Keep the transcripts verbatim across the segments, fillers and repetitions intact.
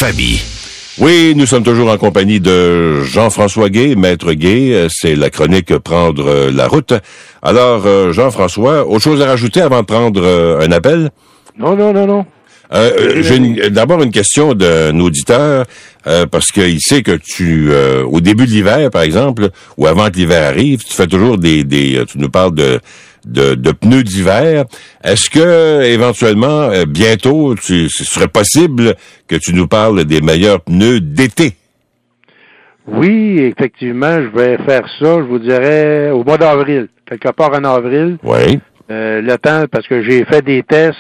famille. Oui, nous sommes toujours en compagnie de Jean-François Gay, Maître Gay. C'est la chronique Prendre la route. Alors, Jean-François, autre chose à rajouter avant de prendre un appel? Non, non, non, non. Euh, j'ai une, d'abord une question d'un auditeur, euh, parce qu'il sait que tu, euh, au début de l'hiver, par exemple, ou avant que l'hiver arrive, tu fais toujours des, des tu nous parles de, de, de pneus d'hiver. Est-ce que, éventuellement, euh, bientôt, tu, ce serait possible que tu nous parles des meilleurs pneus d'été? Oui, effectivement, je vais faire ça, je vous dirais, au mois d'avril, quelque part en avril. Oui. Euh, le temps, parce que j'ai fait des tests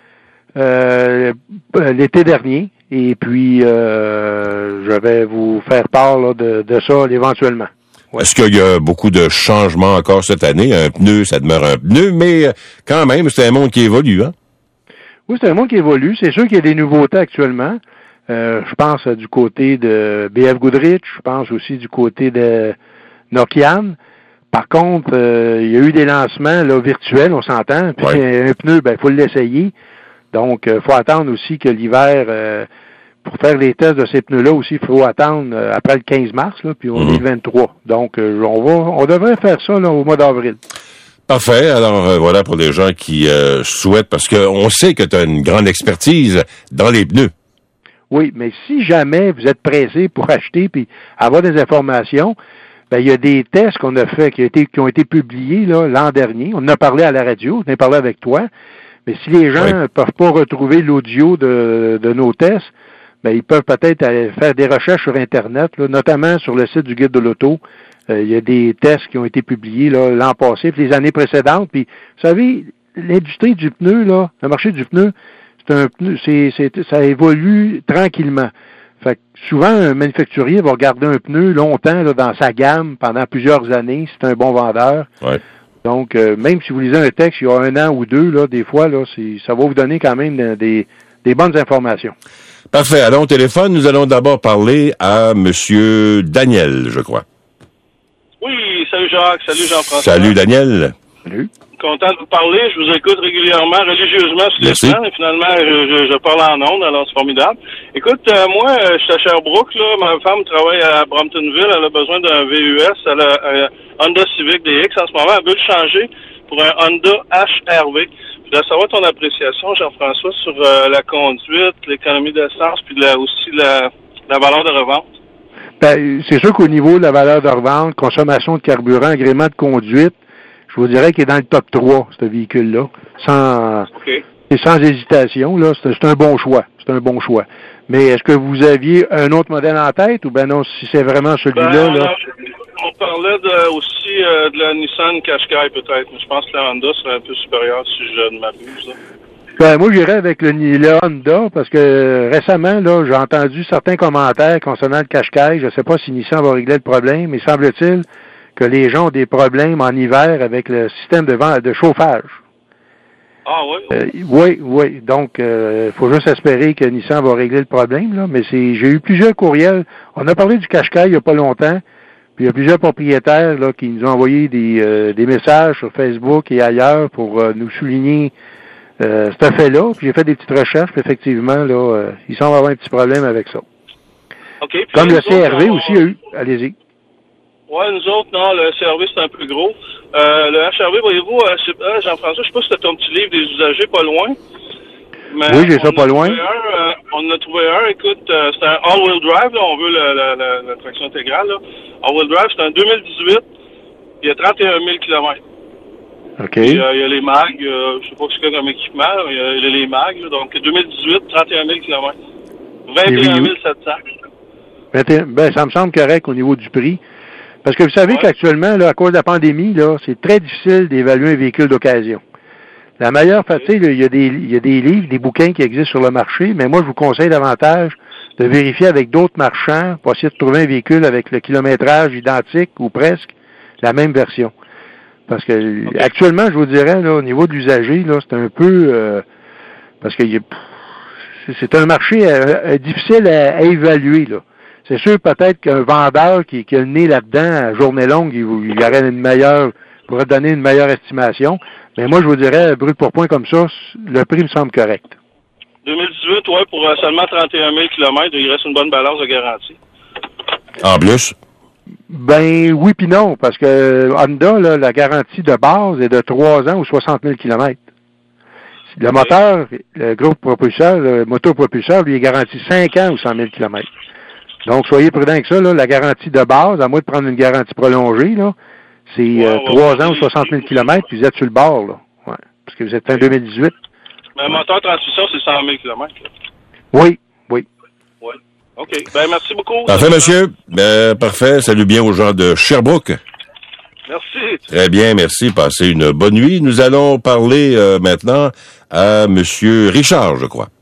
Euh, l'été dernier, et puis euh, je vais vous faire part là, de, de ça éventuellement. Ouais. Est-ce qu'il y a beaucoup de changements encore cette année? Un pneu, ça demeure un pneu, mais quand même, c'est un monde qui évolue, hein? Oui, c'est un monde qui évolue. C'est sûr qu'il y a des nouveautés actuellement. Euh, je pense du côté de B F Goodrich, je pense aussi du côté de Nokian. Par contre, euh, il y a eu des lancements là, virtuels, on s'entend. Puis ouais. Un pneu, ben, il faut l'essayer. Donc, il euh, faut attendre aussi que l'hiver, euh, pour faire les tests de ces pneus-là aussi, il faut attendre euh, après le quinze mars, là, puis on mmh. est le vingt-trois. Donc, euh, on va, on devrait faire ça là, au mois d'avril. Parfait. Alors, euh, voilà pour les gens qui euh, souhaitent, parce qu'on sait que tu as une grande expertise dans les pneus. Oui, mais si jamais vous êtes pressé pour acheter puis avoir des informations, ben il y a des tests qu'on a fait qui, a été, qui ont été publiés là, l'an dernier. On en a parlé à la radio, on en a parlé avec toi. Mais si les gens ne oui. peuvent pas retrouver l'audio de, de nos tests, ben ils peuvent peut-être aller faire des recherches sur Internet, là, notamment sur le site du Guide de l'auto. Euh, il y a des tests qui ont été publiés là, l'an passé, puis les années précédentes. Puis, vous savez, l'industrie du pneu, là, le marché du pneu, c'est un pneu, c'est, c'est, ça évolue tranquillement. Fait que souvent, un manufacturier va garder un pneu longtemps là, dans sa gamme pendant plusieurs années, c'est un bon vendeur. Ouais. Donc, euh, même si vous lisez un texte il y a un an ou deux, là, des fois, là, c'est, ça va vous donner quand même des, des bonnes informations. Parfait. Alors, au téléphone, nous allons d'abord parler à Monsieur Daniel, je crois. Oui, salut Jacques, salut Jean-François. Salut Daniel. Salut. Content de vous parler. Je vous écoute régulièrement, religieusement sur les plans, et finalement, je, je, je parle en ondes, alors c'est formidable. Écoute, euh, moi, je suis à Sherbrooke, là. Ma femme travaille à Bramptonville. Elle a besoin d'un V U S. Elle a un Honda Civic D X en ce moment. Elle veut le changer pour un Honda H R V. Je voudrais savoir ton appréciation, Jean-François, sur euh, la conduite, l'économie d'essence, puis la, aussi la, la valeur de revente. Ben, c'est sûr qu'au niveau de la valeur de revente, consommation de carburant, agrément de conduite, je vous dirais qu'il est dans le top trois, ce véhicule-là. Sans, okay. Et sans hésitation, là, c'est, c'est un bon choix. C'est un bon choix. Mais est-ce que vous aviez un autre modèle en tête ou ben non, si c'est vraiment celui-là, ben, là? On parlait de, aussi euh, de la Nissan Qashqai peut-être, mais je pense que la Honda serait un peu supérieure si je ne m'abuse. Là. Ben, moi, j'irais avec le, le Honda parce que récemment, là, j'ai entendu certains commentaires concernant le Qashqai. Je ne sais pas si Nissan va régler le problème, mais semble-t-il que les gens ont des problèmes en hiver avec le système de, vent, de chauffage. Ah oui? Euh, oui, oui. Donc, il euh, faut juste espérer que Nissan va régler le problème, là. Mais c'est, j'ai eu plusieurs courriels. On a parlé du Qashqai il n'y a pas longtemps. Puis il y a plusieurs propriétaires là qui nous ont envoyé des, euh, des messages sur Facebook et ailleurs pour euh, nous souligner euh, cet fait-là. Puis j'ai fait des petites recherches. Puis effectivement, là, euh, ils semblent avoir un petit problème avec ça. Okay, comme le C R V autres, aussi on... a eu. Allez-y. Oui, nous autres, non, le C R V, c'est un peu gros. Euh, le H R V, voyez-vous, euh, Jean-François, je sais pas si tu as ton petit livre des usagers pas loin. Mais oui, j'ai ça pas loin. Un, euh, on en a trouvé un, écoute, euh, c'est un all-wheel drive, là, on veut la, la, la, la traction intégrale. Là. All-wheel drive, c'est un deux mille dix-huit, il y a trente et un mille kilomètres. OK. Et, euh, il y a les mags, euh, je sais pas ce qu'il y a comme équipement, là, il, y a, il y a les mags, là, donc deux mille dix-huit, trente et un mille kilomètres. vingt et un mille sept cents. Ben, ça me semble correct au niveau du prix. Parce que vous savez ouais. qu'actuellement, là, à cause de la pandémie, là, c'est très difficile d'évaluer un véhicule d'occasion. La meilleure, okay. tu sais, il y a des, il y a des livres, des bouquins qui existent sur le marché, mais moi, je vous conseille davantage de vérifier avec d'autres marchands pour essayer de trouver un véhicule avec le kilométrage identique ou presque la même version. Parce que okay. actuellement, je vous dirais, là, au niveau de l'usager, là, c'est un peu euh, parce que y a, c'est un marché euh, difficile à, à évaluer, là. C'est sûr, peut-être qu'un vendeur qui, qui a le nez là-dedans à journée longue, il, il aurait une meilleure, pourrait donner une meilleure estimation. Mais moi, je vous dirais, brut pour point comme ça, le prix me semble correct. deux mille dix-huit, ouais, pour euh, seulement trente et un mille kilomètres, il reste une bonne balance de garantie. En plus? Ben oui puis non, parce que Honda, là, la garantie de base est de trois ans ou soixante mille kilomètres. Le okay. moteur, le groupe propulseur, le motopropulseur, lui est garanti cinq ans ou cent mille kilomètres. Donc, soyez prudents avec ça, là, la garantie de base, à moins de prendre une garantie prolongée, là, c'est ouais, euh, trois ans ou soixante mille kilomètres, puis vous êtes sur le bord, là. Ouais. Parce que vous êtes fin deux mille dix-huit. Mais le moteur transmission, c'est cent mille kilomètres. Oui, oui. Oui. OK. Ben, merci beaucoup. Parfait, monsieur. Ben, parfait. Salut bien aux gens de Sherbrooke. Merci. Très bien, merci. Passez une bonne nuit. Nous allons parler euh, maintenant à monsieur Richard, je crois.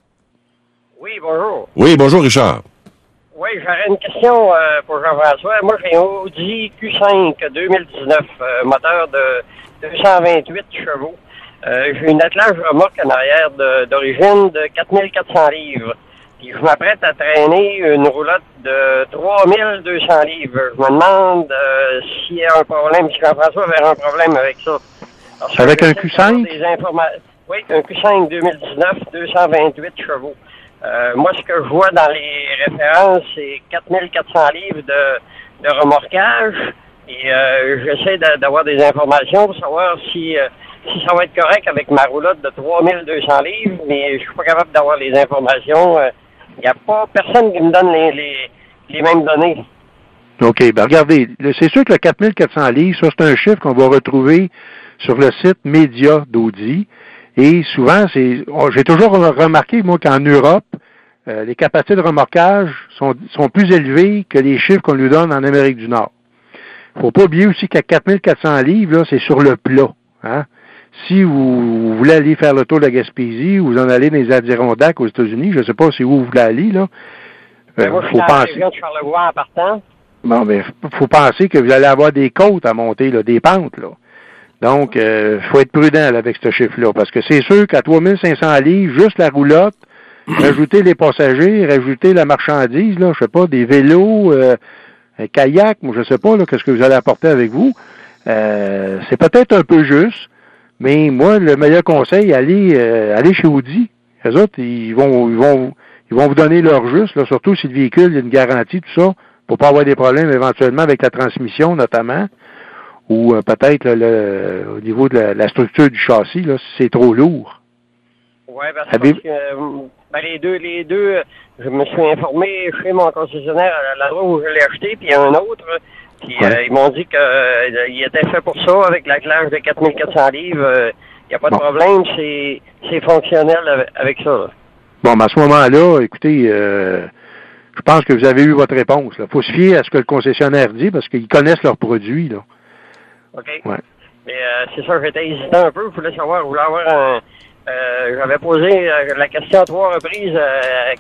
Oui, bonjour. Oui, bonjour, Richard. Oui, j'aurais une question euh, pour Jean-François. Moi, j'ai un Audi Q cinq deux mille dix-neuf, euh, moteur de deux cent vingt-huit chevaux. Euh, j'ai une attelage remorque en arrière de, d'origine de quatre mille quatre cents livres. Puis je m'apprête à traîner une roulotte de trois mille deux cents livres. Je me demande euh, s'il y a un problème, si Jean-François avait un problème avec ça. Alors, avec un Q cinq? Des informa- oui, un Q cinq deux mille dix-neuf, deux cent vingt-huit chevaux. Euh, moi, ce que je vois dans les références, c'est quatre mille quatre cents livres de, de remorquage. Et euh, j'essaie de, d'avoir des informations pour savoir si... Euh, si ça va être correct avec ma roulotte de trois mille deux cents livres, mais je suis pas capable d'avoir les informations. Il n'y a pas personne qui me donne les, les, les mêmes données. OK. Ben regardez, c'est sûr que le quatre mille quatre cents livres, ça, c'est un chiffre qu'on va retrouver sur le site Média d'Audi. Et souvent, c'est, j'ai toujours remarqué, moi, qu'en Europe, euh, les capacités de remorquage sont, sont plus élevées que les chiffres qu'on lui donne en Amérique du Nord. Faut pas oublier aussi qu'à quatre mille quatre cents livres, là, c'est sur le plat. Hein? Si vous, vous voulez aller faire le tour de la Gaspésie ou vous en allez dans les Adirondacks aux États-Unis, je ne sais pas c'est où vous voulez aller, là. Euh, moi, je suis dans la région de Charlevoix en partant. Bon, mais faut penser que vous allez avoir des côtes à monter, là, des pentes, là. Donc, il euh, faut être prudent là, avec ce chiffre-là, parce que c'est sûr qu'à trois mille cinq cents livres, juste la roulotte, rajouter les passagers, rajouter la marchandise, là, je sais pas, des vélos, euh, un kayak, moi je sais pas, là, qu'est-ce que vous allez apporter avec vous. Euh, c'est peut-être un peu juste, mais moi, le meilleur conseil, allez, euh, allez chez Audi. Les autres, ils vont, ils vont, ils vont vous donner leur juste, là, surtout si le véhicule a une garantie, tout ça, pour pas avoir des problèmes éventuellement avec la transmission, notamment, ou euh, peut-être là, le, au niveau de la, la structure du châssis, là, si c'est trop lourd. Oui, parce, parce que euh, ben, les deux, les deux, je me suis informé chez mon concessionnaire à l'endroit où je l'ai acheté, puis il y a un autre. Puis ouais. euh, ils m'ont dit qu'il euh, était fait pour ça, avec la classe de quatre mille quatre cents livres. Il euh, n'y a pas bon. de problème, c'est, c'est fonctionnel avec, avec ça. Là. Bon, mais à ce moment-là, écoutez, euh, je pense que vous avez eu votre réponse. Il faut se fier à ce que le concessionnaire dit, parce qu'ils connaissent leurs produits. Là. OK. Ouais. Mais euh, c'est ça, j'étais hésitant un peu. Je voulais savoir, je voulais avoir un... Euh, j'avais posé euh, la question à trois reprises euh,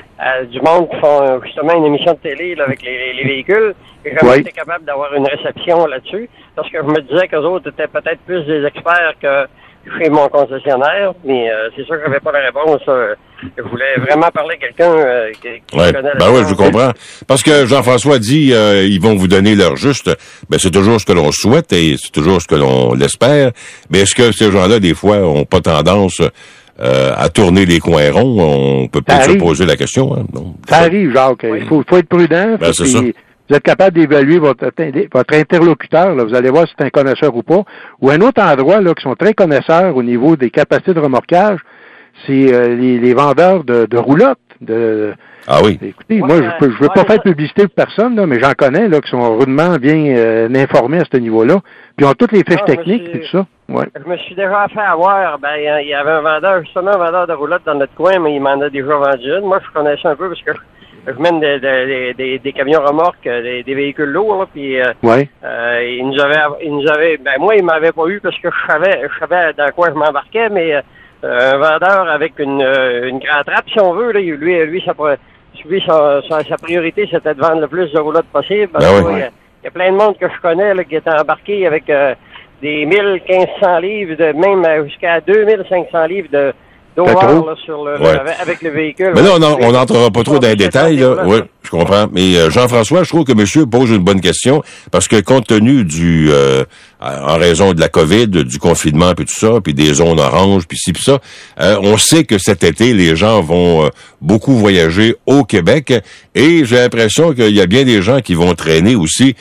à du monde qui font justement une émission de télé là, avec les, les véhicules. Et j'avais oui. été capable d'avoir une réception là-dessus, parce que je me disais qu'eux autres étaient peut-être plus des experts que chez mon concessionnaire, mais euh, c'est sûr que j'avais pas la réponse. Euh, je voulais vraiment parler à quelqu'un euh, qui, qui ouais. connaît la Ben oui, je comprends. Parce que Jean-François dit euh, ils vont vous donner leur juste. Ben c'est toujours ce que l'on souhaite et c'est toujours ce que l'on l'espère. Mais est-ce que ces gens-là, des fois, ont pas tendance euh, à tourner les coins ronds? On peut peut-être se poser la question. Hein? Non, ça, ça arrive, Jacques. Oui. Il faut, faut être prudent. Ben, c'est ça. Vous êtes capable d'évaluer votre, votre interlocuteur, là, vous allez voir si c'est un connaisseur ou pas. Ou un autre endroit là, qui sont très connaisseurs au niveau des capacités de remorquage, c'est euh, les, les vendeurs de, de roulottes. De, ah oui. Écoutez, ouais, moi, je ne veux pas faire de publicité pour personne, là, mais j'en connais là, qui sont rudement bien euh, informés à ce niveau-là. Puis ils ont toutes les fiches ah, techniques et tout ça. Ouais. Je me suis déjà fait avoir. Ben, il y avait un vendeur, justement un vendeur de roulottes dans notre coin, mais il m'en a déjà vendu une. Moi, je connaissais un peu parce que je mène des, des, des, des camions remorques, des, des véhicules lourds, là, puis euh, ouais. euh, il nous avait, il nous avait, ben moi, il m'avait pas eu parce que je savais, je savais dans quoi je m'embarquais, mais euh, un vendeur avec une, une grande trappe, si on veut, là, lui, lui, sa, lui sa, sa, sa priorité, c'était de vendre le plus de roulottes possible. Parce ben que, oui. il, y a, il y a plein de monde que je connais là, qui est embarqué avec euh, des mille quinze cents livres, de même jusqu'à deux mille cinq cents livres de d'over là, sur le, ouais. le, avec le véhicule. Mais là, on n'entrera pas trop dans les détails. Là. Oui, je comprends. Mais euh, Jean-François, je trouve que monsieur pose une bonne question parce que compte tenu du... Euh, en raison de la COVID, du confinement, puis tout ça, puis des zones oranges, puis ci, puis ça, euh, on sait que cet été, les gens vont euh, beaucoup voyager au Québec et j'ai l'impression qu'il y a bien des gens qui vont traîner aussi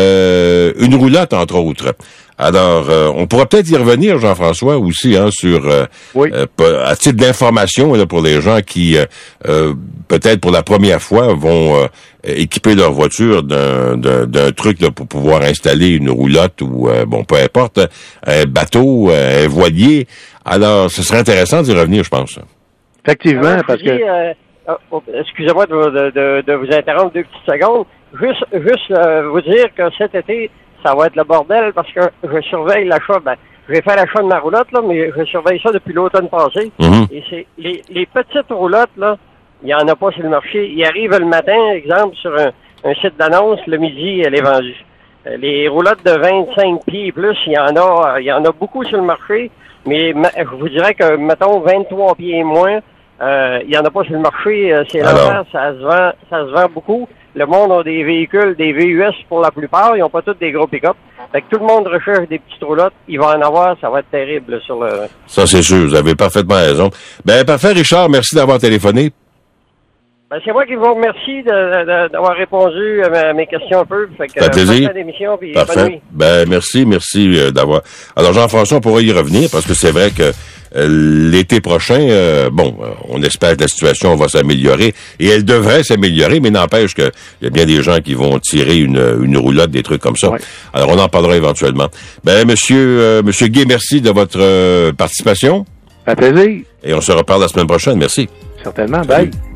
euh, une roulotte, entre autres. Alors, euh, on pourra peut-être y revenir, Jean-François, aussi, hein, sur euh, oui. euh, à titre d'information là, pour les gens qui, euh, euh, peut-être pour la première fois, vont euh, équiper leur voiture d'un, d'un, d'un truc là, pour pouvoir installer une roulotte ou, euh, bon, peu importe, un bateau, un voilier. Alors, ce serait intéressant d'y revenir, je pense. Effectivement, Alors, parce dis, que... Euh, oh, excusez-moi de, de, de, de vous interrompre deux petites secondes. Juste, juste euh, vous dire que cet été, ça va être le bordel parce que je surveille l'achat. Ben, je vais faire l'achat de ma roulotte, là, mais je surveille ça depuis l'automne passé. Mm-hmm. Et c'est les, les petites roulottes, là, il n'y en a pas sur le marché. Ils arrivent le matin, exemple, sur un, un site d'annonce, le midi, elle est vendue. Les roulottes de vingt-cinq pieds et plus, il y en a, il y en a beaucoup sur le marché, mais je vous dirais que, mettons, vingt-trois pieds et moins, euh, il y en a pas sur le marché. C'est l'enfer, ça se vend, ça se vend beaucoup. Le monde a des véhicules, des V U S pour la plupart. Ils n'ont pas tous des gros pick-up. Fait que tout le monde recherche des petites roulottes. Il va en avoir, ça va être terrible là, sur le... Ça, c'est sûr. Vous avez parfaitement raison. Ben, parfait, Richard. Merci d'avoir téléphoné. Ben, c'est moi qui vous remercie de, de, d'avoir répondu à mes questions un peu. Fait que, ça fait plaisir. Bonne émission, puis parfait. Bonne nuit. Ben, merci, merci euh, d'avoir... Alors, Jean-François, on pourra y revenir parce que c'est vrai que euh, l'été prochain, euh, bon, euh, on espère que la situation va s'améliorer et elle devrait s'améliorer, mais n'empêche que il y a bien des gens qui vont tirer une, une roulotte, des trucs comme ça. Ouais. Alors, on en parlera éventuellement. Ben, monsieur, euh, monsieur Gué, merci de votre euh, participation. Ça fait plaisir. Et on se reparle la semaine prochaine. Merci. Certainement. Bye.